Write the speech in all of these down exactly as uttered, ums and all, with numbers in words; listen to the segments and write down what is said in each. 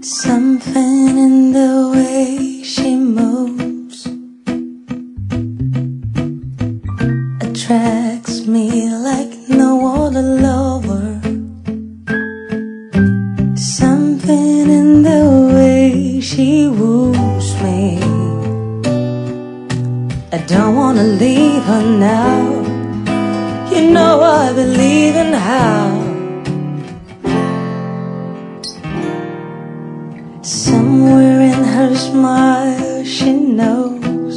Something in the way she moves attracts me like no other lover. Something in the way she woos me. I don't wanna leave her now. You know I believe in how. Somewhere in her smile she knows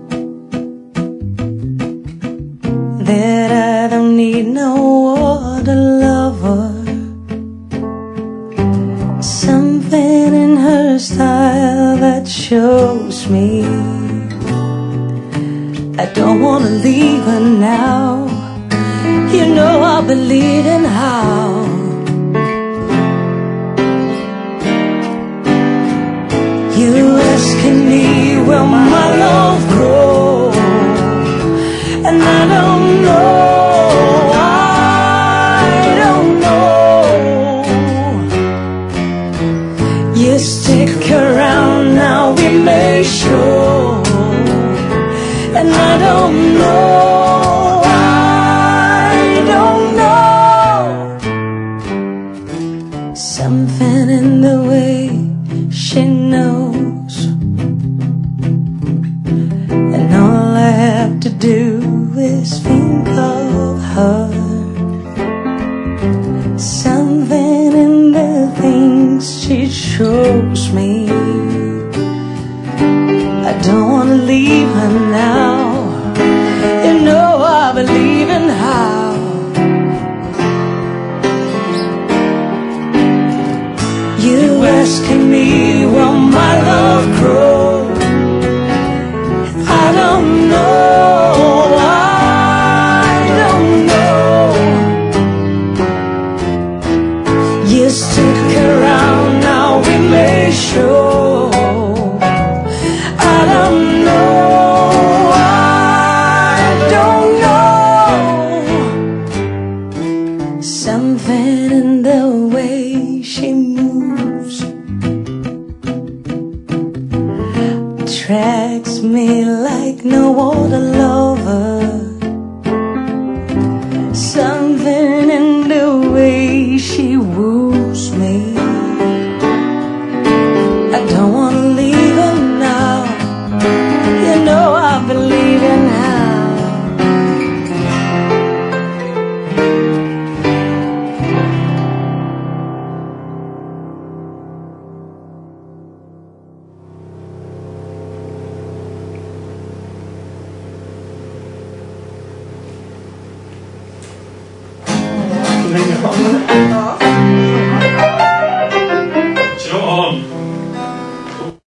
that I don't need no other lover. Something in her style that shows me I don't wanna leave her now. You know I believe in how. You asking me will my love grow, and I don't know, I don't know. You stick around now, we may show, and I don't know, I don't know. Something in the way she knows, and all I have to do is think of her. Something in the things she shows me, I don't wanna leave her now. You know I believe in how. You asking me will my love grow? I don't know, I don't know. You stick around now, we may show. I don't know, I don't know. Something in the way she moves attracts me like no other lover. Something in the way she woos me, I don't wanna leave her now. You know I believe in how. Ja.